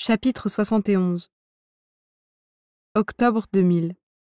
Chapitre 71. Octobre 2000.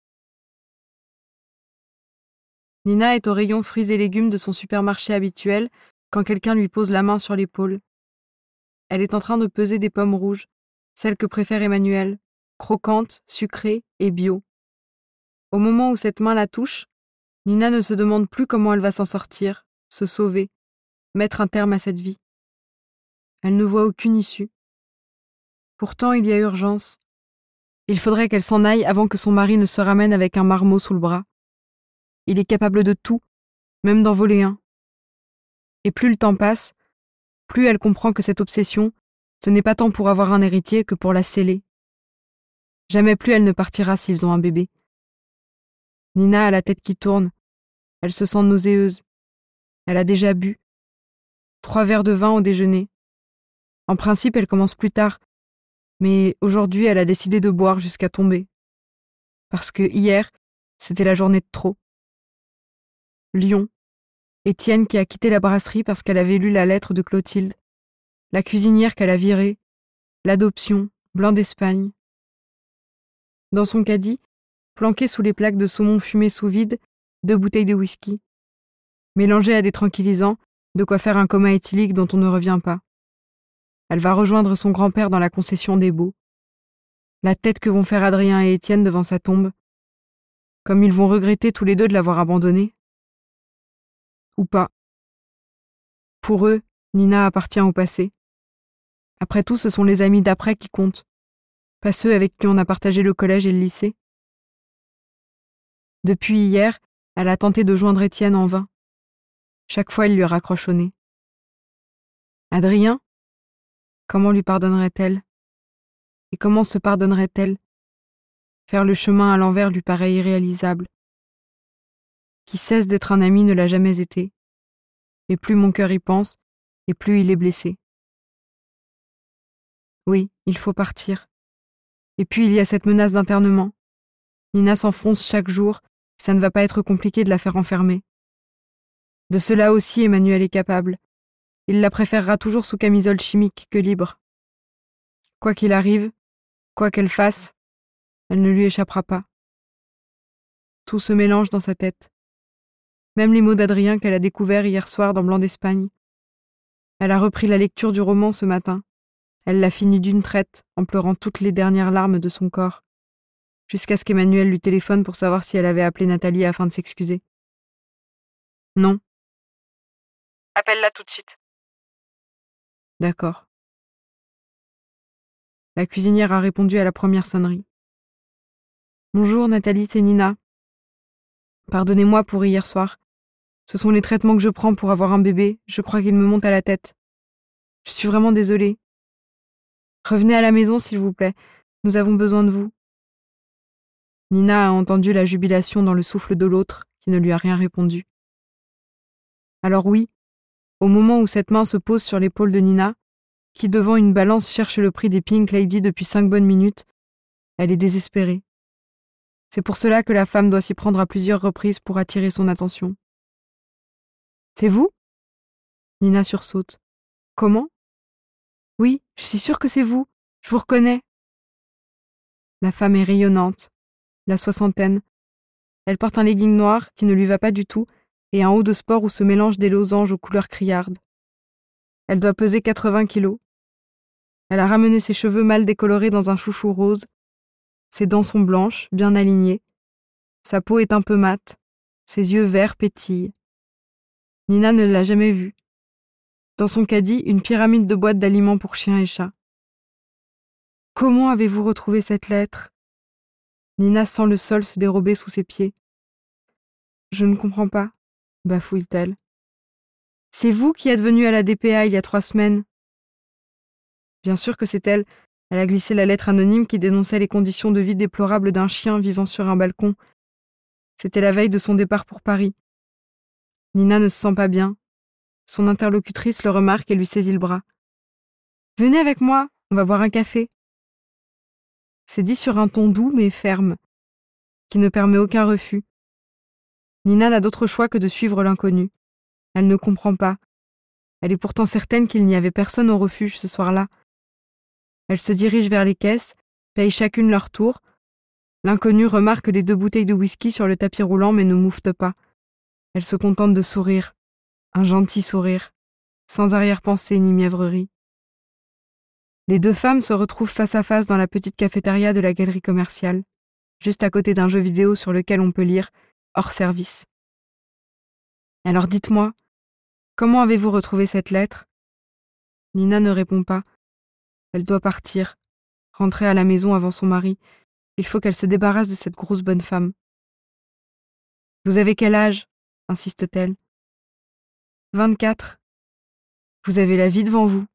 Nina est au rayon fruits et légumes de son supermarché habituel quand quelqu'un lui pose la main sur l'épaule. Elle est en train de peser des pommes rouges, celles que préfère Emmanuel, croquantes, sucrées et bio. Au moment où cette main la touche, Nina ne se demande plus comment elle va s'en sortir, se sauver, mettre un terme à cette vie. Elle ne voit aucune issue. Pourtant, il y a urgence. Il faudrait qu'elle s'en aille avant que son mari ne se ramène avec un marmot sous le bras. Il est capable de tout, même d'en voler un. Et plus le temps passe, plus elle comprend que cette obsession, ce n'est pas tant pour avoir un héritier que pour la sceller. Jamais plus elle ne partira s'ils ont un bébé. Nina a la tête qui tourne. Elle se sent nauséeuse. Elle a déjà bu. 3 verres de vin au déjeuner. En principe, elle commence plus tard, mais aujourd'hui, elle a décidé de boire jusqu'à tomber. Parce que hier, c'était la journée de trop. Lyon. Étienne qui a quitté la brasserie parce qu'elle avait lu la lettre de Clotilde. La cuisinière qu'elle a virée. L'adoption. Blanc d'Espagne. Dans son caddie, planqué sous les plaques de saumon fumé sous vide, 2 bouteilles de whisky. Mélangées à des tranquillisants, de quoi faire un coma éthylique dont on ne revient pas. Elle va rejoindre son grand-père dans la concession des Baux. La tête que vont faire Adrien et Étienne devant sa tombe. Comme ils vont regretter tous les deux de l'avoir abandonnée. Ou pas. Pour eux, Nina appartient au passé. Après tout, ce sont les amis d'après qui comptent. Pas ceux avec qui on a partagé le collège et le lycée. Depuis hier, elle a tenté de joindre Étienne en vain. Chaque fois, il lui raccroche au nez. Adrien ? Comment lui pardonnerait-elle ? Et comment se pardonnerait-elle ? Faire le chemin à l'envers lui paraît irréalisable. Qui cesse d'être un ami ne l'a jamais été. Et plus mon cœur y pense, et plus il est blessé. Oui, il faut partir. Et puis il y a cette menace d'internement. Nina s'enfonce chaque jour, ça ne va pas être compliqué de la faire enfermer. De cela aussi Emmanuel est capable. Il la préférera toujours sous camisole chimique que libre. Quoi qu'il arrive, quoi qu'elle fasse, elle ne lui échappera pas. Tout se mélange dans sa tête. Même les mots d'Adrien qu'elle a découverts hier soir dans Blanc d'Espagne. Elle a repris la lecture du roman ce matin. Elle l'a fini d'une traite, en pleurant toutes les dernières larmes de son corps, jusqu'à ce qu'Emmanuel lui téléphone pour savoir si elle avait appelé Nathalie afin de s'excuser. Non. Appelle-la tout de suite. D'accord. La cuisinière a répondu à la première sonnerie. Bonjour Nathalie, c'est Nina. Pardonnez-moi pour hier soir. Ce sont les traitements que je prends pour avoir un bébé, je crois qu'ils me montent à la tête. Je suis vraiment désolée. Revenez à la maison s'il vous plaît, nous avons besoin de vous. Nina a entendu la jubilation dans le souffle de l'autre, qui ne lui a rien répondu. Alors oui, au moment où cette main se pose sur l'épaule de Nina, qui devant une balance cherche le prix des Pink Lady depuis 5 bonnes minutes, elle est désespérée. C'est pour cela que la femme doit s'y prendre à plusieurs reprises pour attirer son attention. C'est vous ? Nina sursaute. Comment ? Oui, je suis sûre que c'est vous. Je vous reconnais. La femme est rayonnante, la soixantaine. Elle porte un legging noir qui ne lui va pas du tout et un haut de sport où se mélangent des losanges aux couleurs criardes. Elle doit peser 80 kilos. Elle a ramené ses cheveux mal décolorés dans un chouchou rose. Ses dents sont blanches, bien alignées. Sa peau est un peu mate. Ses yeux verts pétillent. Nina ne l'a jamais vue. Dans son caddie, une pyramide de boîtes d'aliments pour chiens et chats. Comment avez-vous retrouvé cette lettre ? Nina sent le sol se dérober sous ses pieds. Je ne comprends pas, bafouille-t-elle. C'est vous qui êtes venu à la DPA il y a 3 semaines. Bien sûr que c'est elle. Elle a glissé la lettre anonyme qui dénonçait les conditions de vie déplorables d'un chien vivant sur un balcon. C'était la veille de son départ pour Paris. Nina ne se sent pas bien. Son interlocutrice le remarque et lui saisit le bras. Venez avec moi, on va boire un café. C'est dit sur un ton doux mais ferme, qui ne permet aucun refus. Nina n'a d'autre choix que de suivre l'inconnu. Elle ne comprend pas. Elle est pourtant certaine qu'il n'y avait personne au refuge ce soir-là. Elles se dirigent vers les caisses, payent chacune leur tour. L'inconnue remarque les 2 bouteilles de whisky sur le tapis roulant mais ne moufte pas. Elle se contente de sourire, un gentil sourire, sans arrière-pensée ni mièvrerie. Les 2 femmes se retrouvent face à face dans la petite cafétéria de la galerie commerciale, juste à côté d'un jeu vidéo sur lequel on peut lire « Hors service ». Alors dites-moi, comment avez-vous retrouvé cette lettre ? Nina ne répond pas. Elle doit partir, rentrer à la maison avant son mari. Il faut qu'elle se débarrasse de cette grosse bonne femme. Vous avez quel âge ? Insiste-t-elle. 24. Vous avez la vie devant vous.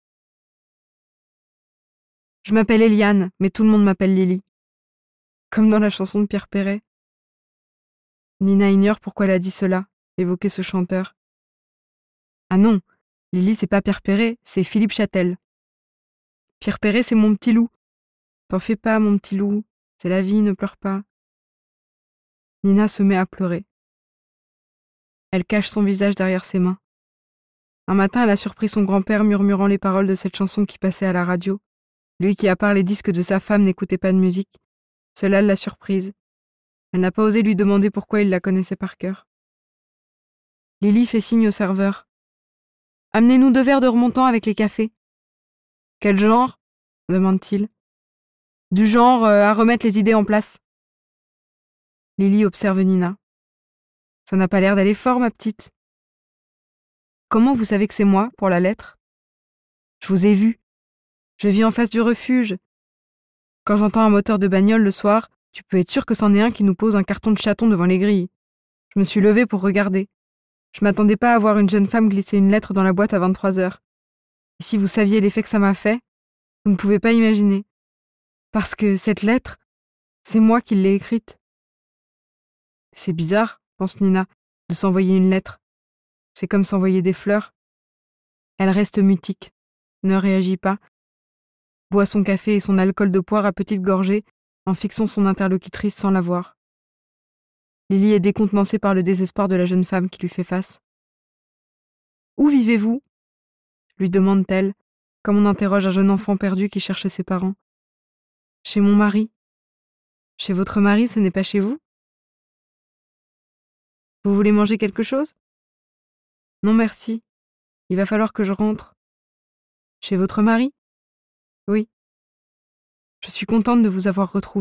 Je m'appelle Eliane, mais tout le monde m'appelle Lily. Comme dans la chanson de Pierre Perret. Nina ignore pourquoi elle a dit cela, évoquer ce chanteur. Ah non, Lily c'est pas Pierre Perret, c'est Philippe Châtel. Pierre Perret c'est mon petit loup. T'en fais pas, mon petit loup, c'est la vie, ne pleure pas. Nina se met à pleurer. Elle cache son visage derrière ses mains. Un matin, elle a surpris son grand-père murmurant les paroles de cette chanson qui passait à la radio. Lui qui, à part les disques de sa femme, n'écoutait pas de musique. Cela l'a surprise. Elle n'a pas osé lui demander pourquoi il la connaissait par cœur. Lily fait signe au serveur. « Amenez-nous 2 verres de remontant avec les cafés. »« Quel genre ?» demande-t-il. « Du genre à remettre les idées en place. » Lily observe Nina. « Ça n'a pas l'air d'aller fort, ma petite. »« Comment vous savez que c'est moi, pour la lettre ? » ?»« Je vous ai vu. Je vis en face du refuge. Quand j'entends un moteur de bagnole le soir, tu peux être sûr que c'en est un qui nous pose un carton de chaton devant les grilles. Je me suis levée pour regarder. Je m'attendais pas à voir une jeune femme glisser une lettre dans la boîte à 23h. Et si vous saviez l'effet que ça m'a fait, vous ne pouvez pas imaginer. Parce que cette lettre, c'est moi qui l'ai écrite. C'est bizarre, pense Nina, de s'envoyer une lettre. C'est comme s'envoyer des fleurs. Elle reste mutique, ne réagit pas, boit son café et son alcool de poire à petites gorgées en fixant son interlocutrice sans la voir. Lily est décontenancée par le désespoir de la jeune femme qui lui fait face. « Où vivez-vous » lui demande-t-elle, comme on interroge un jeune enfant perdu qui cherche ses parents. « Chez mon mari. »« Chez votre mari, ce n'est pas chez vous ? » ?»« Vous voulez manger quelque chose ? » ?»« Non merci. Il va falloir que je rentre. »« Chez votre mari ? » ?»« Oui. »« Je suis contente de vous avoir retrouvé. »«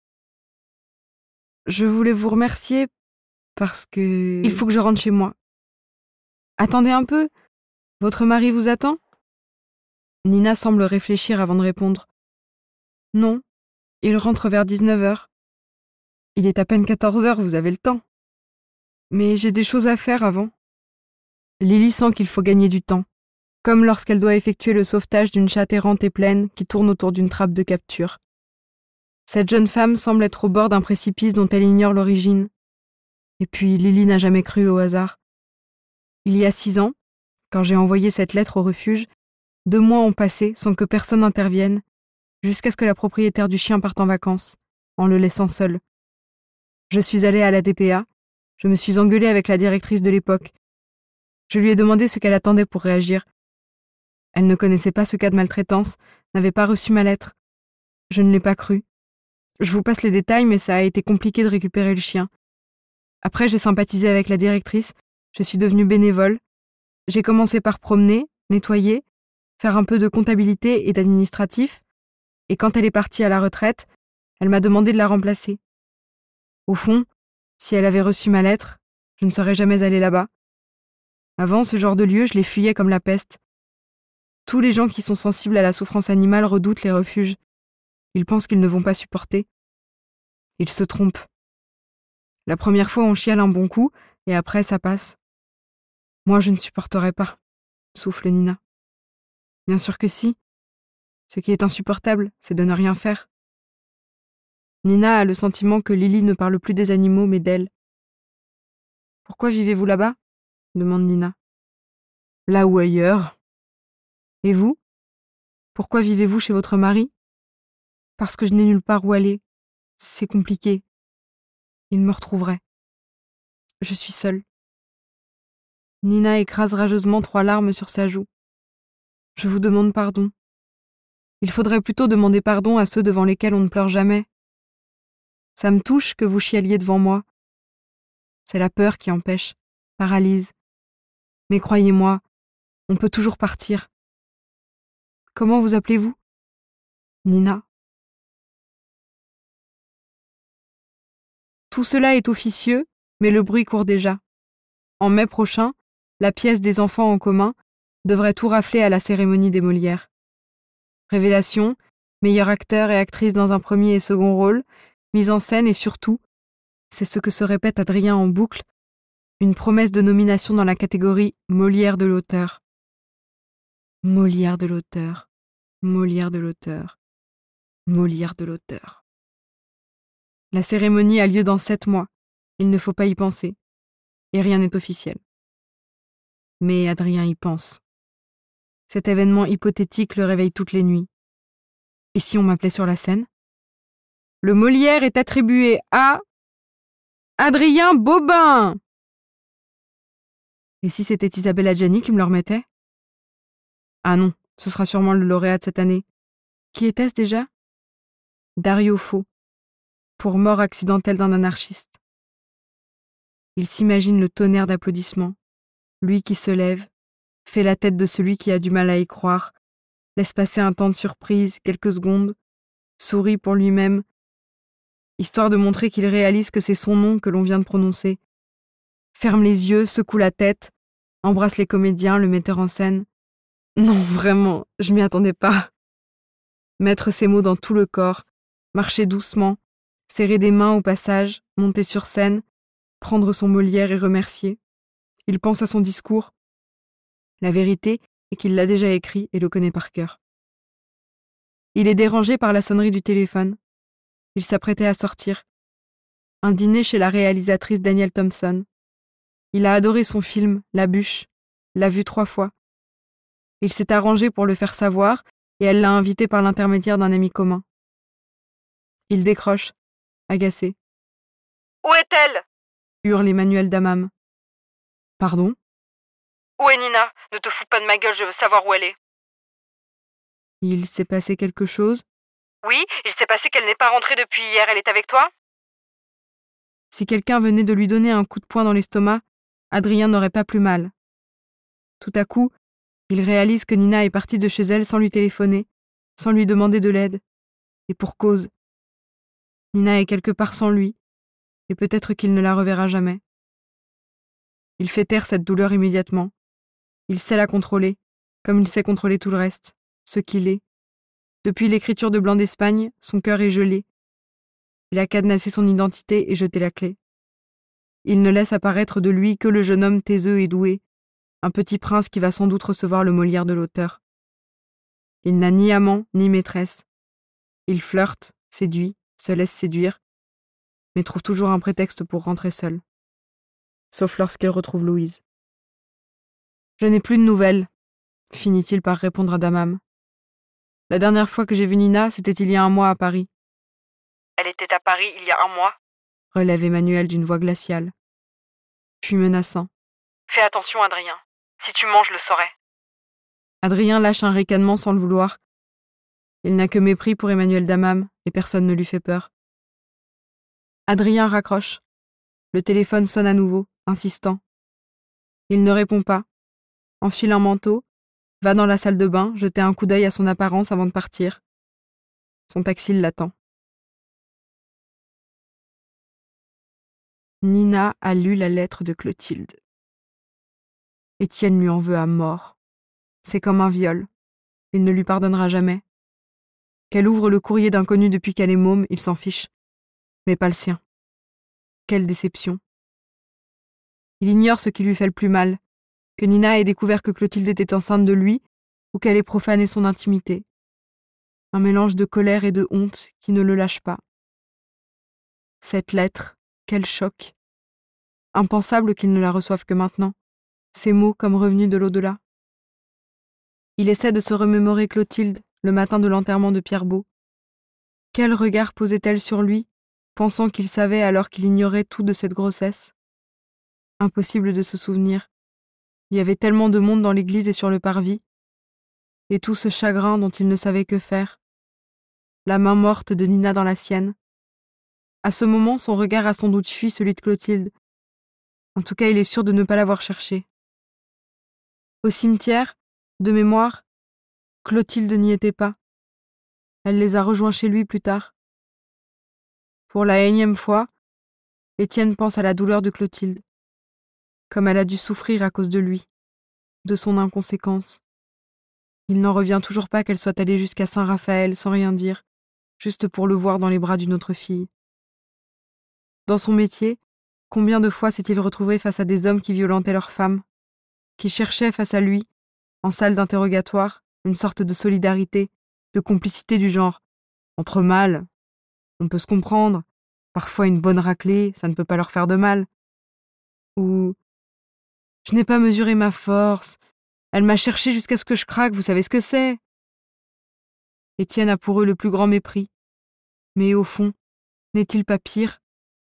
Je voulais vous remercier parce que... Il faut que je rentre chez moi. »« Attendez un peu. Votre mari vous attend ? » Nina semble réfléchir avant de répondre. « Non, il rentre vers 19h. Il est à peine 14h, vous avez le temps. Mais j'ai des choses à faire avant. » Lily sent qu'il faut gagner du temps, comme lorsqu'elle doit effectuer le sauvetage d'une chatte errante et pleine qui tourne autour d'une trappe de capture. Cette jeune femme semble être au bord d'un précipice dont elle ignore l'origine. Et puis Lily n'a jamais cru au hasard. Il y a 6 ans, quand j'ai envoyé cette lettre au refuge, 2 mois ont passé sans que personne n'intervienne, jusqu'à ce que la propriétaire du chien parte en vacances, en le laissant seul. Je suis allée à la DPA, je me suis engueulée avec la directrice de l'époque. Je lui ai demandé ce qu'elle attendait pour réagir. Elle ne connaissait pas ce cas de maltraitance, n'avait pas reçu ma lettre. Je ne l'ai pas cru. Je vous passe les détails, mais ça a été compliqué de récupérer le chien. Après, j'ai sympathisé avec la directrice, je suis devenue bénévole. J'ai commencé par promener, nettoyer, faire un peu de comptabilité et d'administratif, et quand elle est partie à la retraite, elle m'a demandé de la remplacer. Au fond, si elle avait reçu ma lettre, je ne serais jamais allée là-bas. Avant, ce genre de lieu, je les fuyais comme la peste. Tous les gens qui sont sensibles à la souffrance animale redoutent les refuges. Ils pensent qu'ils ne vont pas supporter. Ils se trompent. La première fois, on chiale un bon coup, et après, ça passe. Moi, je ne supporterai pas, souffle Nina. Bien sûr que si. Ce qui est insupportable, c'est de ne rien faire. Nina a le sentiment que Lily ne parle plus des animaux, mais d'elle. « Pourquoi vivez-vous là-bas » demande Nina. « Là ou ailleurs. »« Et vous ? Pourquoi vivez-vous chez votre mari ?»« Parce que je n'ai nulle part où aller. C'est compliqué. Il me retrouverait. Je suis seule. » Nina écrase rageusement 3 larmes sur sa joue. « Je vous demande pardon. Il faudrait plutôt demander pardon à ceux devant lesquels on ne pleure jamais. Ça me touche que vous chialiez devant moi. C'est la peur qui empêche, paralyse. Mais croyez-moi, on peut toujours partir. Comment vous appelez-vous ? Nina. Tout cela est officieux, mais le bruit court déjà. En mai prochain, la pièce des enfants en commun devrait tout rafler à la cérémonie des Molières. Révélation, meilleur acteur et actrice dans un premier et second rôle, mise en scène et surtout, c'est ce que se répète Adrien en boucle, une promesse de nomination dans la catégorie Molière de l'auteur. Molière de l'auteur, Molière de l'auteur, Molière de l'auteur. La cérémonie a lieu dans 7 mois, il ne faut pas y penser, et rien n'est officiel. Mais Adrien y pense. Cet événement hypothétique le réveille toutes les nuits. Et si on m'appelait sur la scène ? Le Molière est attribué à Adrien Bobin. Et si c'était Isabelle Adjani qui me le remettait ? Ah non, ce sera sûrement le lauréat de cette année. Qui était-ce déjà ? Dario Fo, pour mort accidentelle d'un anarchiste. Il s'imagine le tonnerre d'applaudissements, lui qui se lève, fait la tête de celui qui a du mal à y croire, laisse passer un temps de surprise, quelques secondes, sourit pour lui-même, histoire de montrer qu'il réalise que c'est son nom que l'on vient de prononcer. Ferme les yeux, secoue la tête, embrasse les comédiens, le metteur en scène. Non, vraiment, je m'y attendais pas. Mettre ses mots dans tout le corps, marcher doucement, serrer des mains au passage, monter sur scène, prendre son Molière et remercier. Il pense à son discours. La vérité est qu'il l'a déjà écrit et le connaît par cœur. Il est dérangé par la sonnerie du téléphone. Il s'apprêtait à sortir. Un dîner chez la réalisatrice Danielle Thompson. Il a adoré son film, La Bûche, l'a vu 3 fois. Il s'est arrangé pour le faire savoir et elle l'a invité par l'intermédiaire d'un ami commun. Il décroche, agacé. « Où est-elle » hurle Emmanuel Damam. Pardon ? Où est Nina ? Ne te fous pas de ma gueule, je veux savoir où elle est. Il s'est passé quelque chose ? Oui, il s'est passé qu'elle n'est pas rentrée depuis hier, elle est avec toi ? Si quelqu'un venait de lui donner un coup de poing dans l'estomac, Adrien n'aurait pas plus mal. Tout à coup, il réalise que Nina est partie de chez elle sans lui téléphoner, sans lui demander de l'aide. Et pour cause. Nina est quelque part sans lui, et peut-être qu'il ne la reverra jamais. Il fait taire cette douleur immédiatement. Il sait la contrôler, comme il sait contrôler tout le reste, ce qu'il est. Depuis l'écriture de Blanc d'Espagne, son cœur est gelé. Il a cadenassé son identité et jeté la clé. Il ne laisse apparaître de lui que le jeune homme taiseux et doué, un petit prince qui va sans doute recevoir le Molière de l'auteur. Il n'a ni amant ni maîtresse. Il flirte, séduit, se laisse séduire, mais trouve toujours un prétexte pour rentrer seul. Sauf lorsqu'il retrouve Louise. « Je n'ai plus de nouvelles », finit-il par répondre à Damam. « La dernière fois que j'ai vu Nina, c'était il y a 1 mois à Paris. » « Elle était à Paris il y a 1 mois ?» relève Emmanuel d'une voix glaciale, puis menaçant. « Fais attention, Adrien. Si tu mens, je le saurai. » Adrien lâche un ricanement sans le vouloir. Il n'a que mépris pour Emmanuel Damam et personne ne lui fait peur. Adrien raccroche. Le téléphone sonne à nouveau, insistant. Il ne répond pas. Enfile un manteau, va dans la salle de bain, jeter un coup d'œil à son apparence avant de partir. Son taxi l'attend. Nina a lu la lettre de Clotilde. Étienne lui en veut à mort. C'est comme un viol. Il ne lui pardonnera jamais. Qu'elle ouvre le courrier d'inconnu depuis qu'elle est môme, il s'en fiche. Mais pas le sien. Quelle déception. Il ignore ce qui lui fait le plus mal, que Nina ait découvert que Clotilde était enceinte de lui ou qu'elle ait profané son intimité. Un mélange de colère et de honte qui ne le lâche pas. Cette lettre, quel choc. Impensable qu'il ne la reçoive que maintenant, ces mots comme revenus de l'au-delà. Il essaie de se remémorer Clotilde, le matin de l'enterrement de Pierre Beau. Quel regard posait-elle sur lui, pensant qu'il savait alors qu'il ignorait tout de cette grossesse ? Impossible de se souvenir. Il y avait tellement de monde dans l'église et sur le parvis. et tout ce chagrin dont il ne savait que faire. La main morte de Nina dans la sienne. À ce moment, son regard a sans doute fui celui de Clotilde. En tout cas, il est sûr de ne pas l'avoir cherché. Au cimetière, de mémoire, Clotilde n'y était pas. Elle les a rejoints chez lui plus tard. Pour la énième fois, Étienne pense à la douleur de Clotilde, comme elle a dû souffrir à cause de lui, de son inconséquence. Il n'en revient toujours pas qu'elle soit allée jusqu'à Saint-Raphaël sans rien dire, juste pour le voir dans les bras d'une autre fille. Dans son métier, combien de fois s'est-il retrouvé face à des hommes qui violentaient leurs femmes, qui cherchaient face à lui, en salle d'interrogatoire, une sorte de solidarité, de complicité du genre. Entre mâles, on peut se comprendre, parfois une bonne raclée, ça ne peut pas leur faire de mal. Ou « Je n'ai pas mesuré ma force, elle m'a cherché jusqu'à ce que je craque, vous savez ce que c'est ?» Étienne a pour eux le plus grand mépris. Mais au fond, n'est-il pas pire?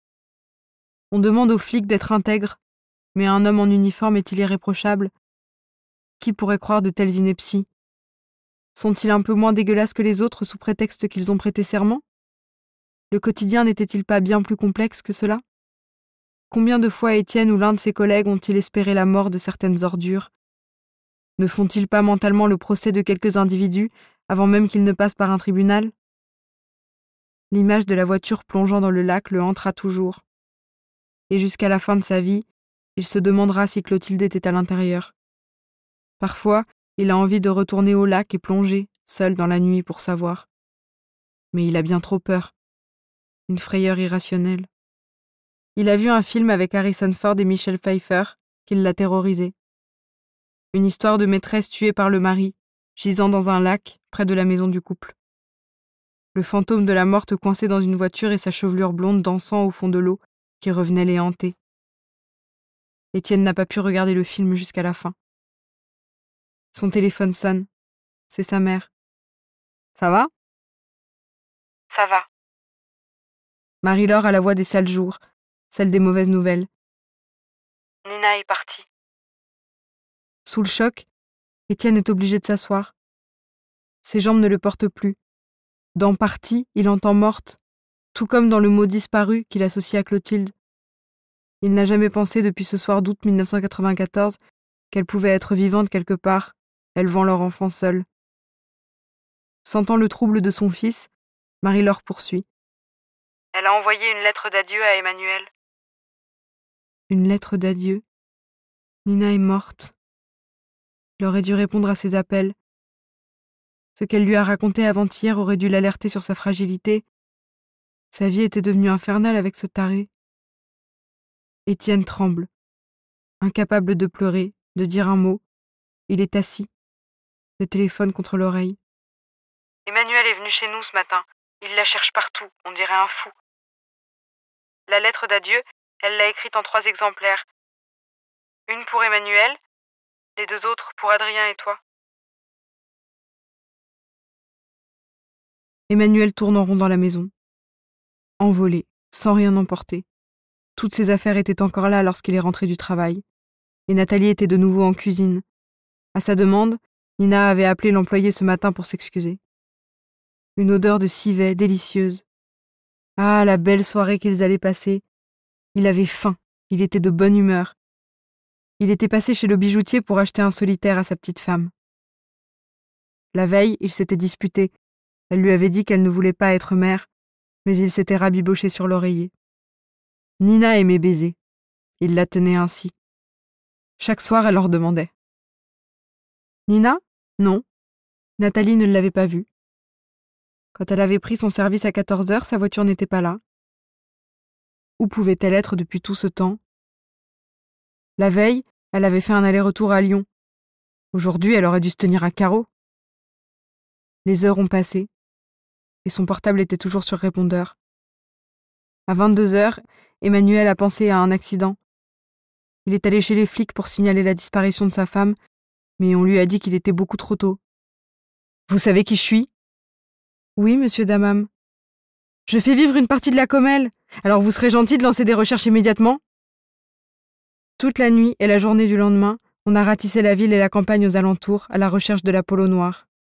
On demande aux flics d'être intègres, mais un homme en uniforme est-il irréprochable? Qui pourrait croire de telles inepties? Sont-ils un peu moins dégueulasses que les autres sous prétexte qu'ils ont prêté serment? Le quotidien n'était-il pas bien plus complexe que cela? Combien de fois Étienne ou l'un de ses collègues ont-ils espéré la mort de certaines ordures? Ne font-ils pas mentalement le procès de quelques individus avant même qu'ils ne passent par un tribunal? L'image de la voiture plongeant dans le lac le hantera toujours. Et jusqu'à la fin de sa vie, il se demandera si Clotilde était à l'intérieur. Parfois, il a envie de retourner au lac et plonger, seul dans la nuit pour savoir. Mais il a bien trop peur. Une frayeur irrationnelle. Il a vu un film avec Harrison Ford et Michelle Pfeiffer qui l'a terrorisé. Une histoire de maîtresse tuée par le mari, gisant dans un lac près de la maison du couple. Le fantôme de la morte coincé dans une voiture et sa chevelure blonde dansant au fond de l'eau qui revenait les hanter. Étienne n'a pas pu regarder le film jusqu'à la fin. Son téléphone sonne. C'est sa mère. Ça va? Ça va. Marie-Laure a la voix des sales jours, celle des mauvaises nouvelles. Nina est partie. Sous le choc, Étienne est obligé de s'asseoir. Ses jambes ne le portent plus. Dans partie, il entend morte, tout comme dans le mot disparu qu'il associe à Clotilde. Il n'a jamais pensé depuis ce soir d'août 1994 qu'elle pouvait être vivante quelque part, élevant leur enfant seul. Sentant le trouble de son fils, Marie-Laure poursuit. Elle a envoyé une lettre d'adieu à Emmanuel. Une lettre d'adieu. Nina est morte. Il aurait dû répondre à ses appels. Ce qu'elle lui a raconté avant-hier aurait dû l'alerter sur sa fragilité. Sa vie était devenue infernale avec ce taré. Étienne tremble. Incapable de pleurer, de dire un mot, il est assis, le téléphone contre l'oreille. Emmanuel est venu chez nous ce matin. Il la cherche partout, on dirait un fou. La lettre d'adieu, elle l'a écrite en 3 exemplaires. Une pour Emmanuel, les 2 autres pour Adrien et toi. Emmanuel tourne en rond dans la maison. Envolé, sans rien emporter. Toutes ses affaires étaient encore là lorsqu'il est rentré du travail. Et Nathalie était de nouveau en cuisine. À sa demande, Nina avait appelé l'employé ce matin pour s'excuser. Une odeur de civet délicieuse. Ah, la belle soirée qu'ils allaient passer. Il avait faim, il était de bonne humeur. Il était passé chez le bijoutier pour acheter un solitaire à sa petite femme. La veille, ils s'étaient disputés. Elle lui avait dit qu'elle ne voulait pas être mère, mais il s'était rabiboché sur l'oreiller. Nina aimait baiser. Il la tenait ainsi. Chaque soir, elle leur demandait. Nina? Non. Nathalie ne l'avait pas vue. Quand elle avait pris son service à 14h, sa voiture n'était pas là. Où pouvait-elle être depuis tout ce temps? La veille, elle avait fait un aller-retour à Lyon. Aujourd'hui, elle aurait dû se tenir à carreau. Les heures ont passé, et son portable était toujours sur répondeur. À 22h, Emmanuel a pensé à un accident. Il est allé chez les flics pour signaler la disparition de sa femme, mais on lui a dit qu'il était beaucoup trop tôt. « Vous savez qui je suis ?»« Oui, monsieur Damam. »« Je fais vivre une partie de la Comelle, alors vous serez gentil de lancer des recherches immédiatement ?» Toute la nuit et la journée du lendemain, on a ratissé la ville et la campagne aux alentours à la recherche de la Polo Noire.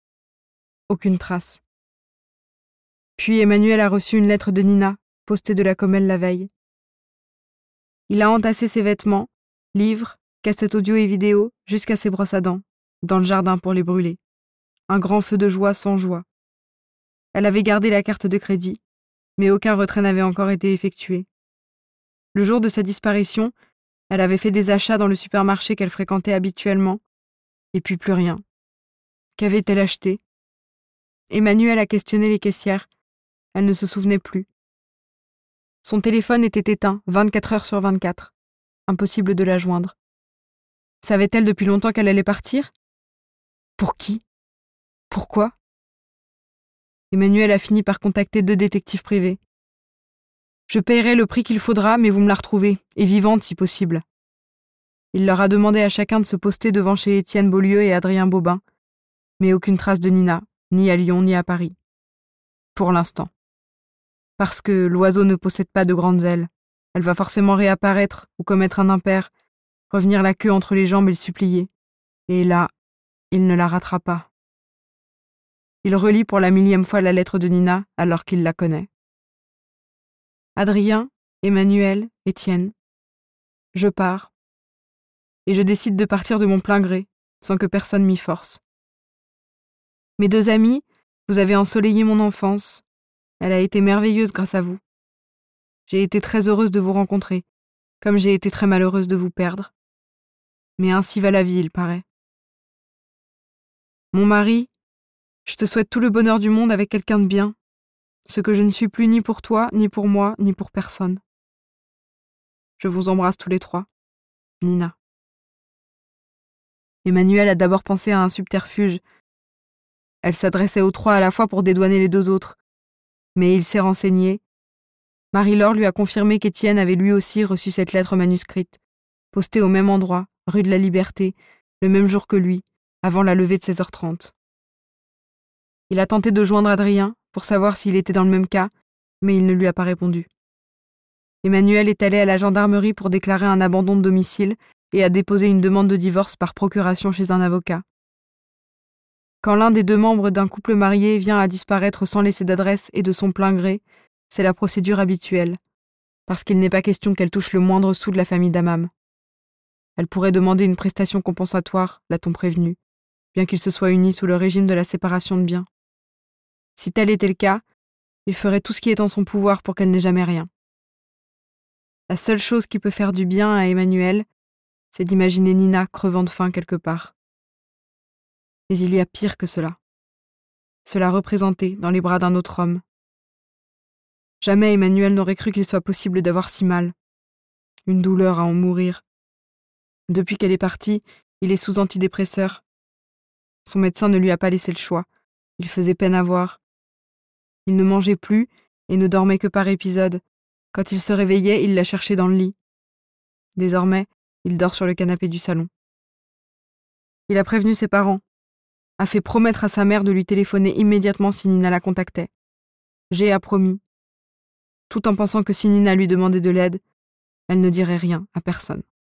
aucune trace. Puis Emmanuel a reçu une lettre de Nina, postée de la Commelle la veille. Il a entassé ses vêtements, livres, cassettes audio et vidéo, jusqu'à ses brosses à dents, dans le jardin pour les brûler. Un grand feu de joie sans joie. Elle avait gardé la carte de crédit, mais aucun retrait n'avait encore été effectué. Le jour de sa disparition, elle avait fait des achats dans le supermarché qu'elle fréquentait habituellement, et puis plus rien. Qu'avait-elle acheté ? Emmanuel a questionné les caissières. Elle ne se souvenait plus. Son téléphone était éteint 24 heures sur 24. Impossible de la joindre. Savait-elle depuis longtemps qu'elle allait partir ? Pour qui ? Pourquoi ? Emmanuel a fini par contacter 2 détectives privés. Je paierai le prix qu'il faudra, mais vous me la retrouvez, et vivante si possible. Il leur a demandé à chacun de se poster devant chez Étienne Beaulieu et Adrien Bobin, mais aucune trace de Nina, ni à Lyon ni à Paris. Pour l'instant. Parce que l'oiseau ne possède pas de grandes ailes. Elle va forcément réapparaître ou commettre un impair, revenir la queue entre les jambes et le supplier. Et là, il ne la ratera pas. Il relit pour la 1000e fois la lettre de Nina alors qu'il la connaît. Adrien, Emmanuel, Étienne. Je pars. Et je décide de partir de mon plein gré, sans que personne m'y force. Mes 2 amis, vous avez ensoleillé mon enfance. Elle a été merveilleuse grâce à vous. J'ai été très heureuse de vous rencontrer, comme j'ai été très malheureuse de vous perdre. Mais ainsi va la vie, il paraît. Mon mari, je te souhaite tout le bonheur du monde avec quelqu'un de bien, ce que je ne suis plus ni pour toi, ni pour moi, ni pour personne. Je vous embrasse tous les 3. Nina. Emmanuel a d'abord pensé à un subterfuge. Elle s'adressait aux 3 à la fois pour dédouaner les 2 autres. Mais il s'est renseigné. Marie-Laure lui a confirmé qu'Étienne avait lui aussi reçu cette lettre manuscrite, postée au même endroit, rue de la Liberté, le même jour que lui, avant la levée de 16h30. Il a tenté de joindre Adrien pour savoir s'il était dans le même cas, mais il ne lui a pas répondu. Emmanuel est allé à la gendarmerie pour déclarer un abandon de domicile et a déposé une demande de divorce par procuration chez un avocat. Quand l'un des 2 membres d'un couple marié vient à disparaître sans laisser d'adresse et de son plein gré, c'est la procédure habituelle, parce qu'il n'est pas question qu'elle touche le moindre sou de la famille d'Amam. Elle pourrait demander une prestation compensatoire, l'a-t-on prévenu, bien qu'ils se soient unis sous le régime de la séparation de biens. Si tel était le cas, il ferait tout ce qui est en son pouvoir pour qu'elle n'ait jamais rien. La seule chose qui peut faire du bien à Emmanuel, c'est d'imaginer Nina crevant de faim quelque part. Mais il y a pire que cela. Se la représenter dans les bras d'un autre homme. Jamais Emmanuel n'aurait cru qu'il soit possible d'avoir si mal. Une douleur à en mourir. Depuis qu'elle est partie, il est sous antidépresseur. Son médecin ne lui a pas laissé le choix. Il faisait peine à voir. Il ne mangeait plus et ne dormait que par épisode. Quand il se réveillait, il la cherchait dans le lit. Désormais, il dort sur le canapé du salon. Il a prévenu ses parents, a fait promettre à sa mère de lui téléphoner immédiatement si Nina la contactait. G a promis, tout en pensant que si Nina lui demandait de l'aide, elle ne dirait rien à personne.